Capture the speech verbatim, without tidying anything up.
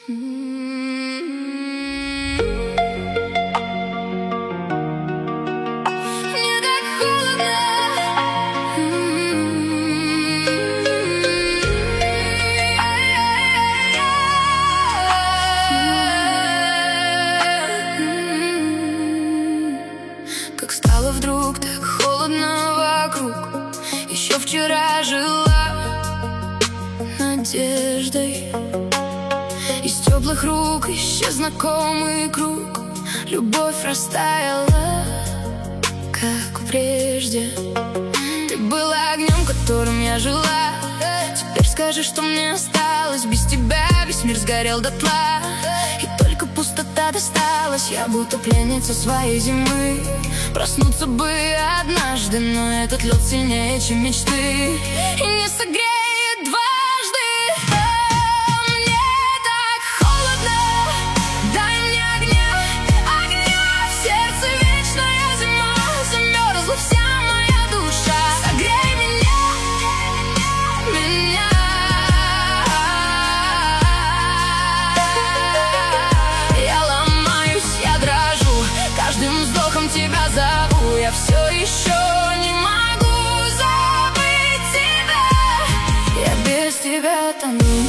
Как стало вдруг так холодно вокруг. Еще вчера жила надеждой. Из теплых рук исчез знакомый круг. Любовь растаяла, как прежде. Ты была огнем, которым я жила. Теперь скажи, что мне осталось. Без тебя весь мир сгорел дотла, и только пустота досталась. Я будто пленница своей зимы. Проснуться бы однажды, но этот лед сильнее, чем мечты, и не согреет дважды. О, мне так холодно, дай мне огня, огня. В сердце вечная зима, замерзла вся моя душа. Согрей меня, меня. Я ломаюсь, я дрожу, каждым вздохом тебя зову. Я все еще не могу забыть тебя, я без тебя тону.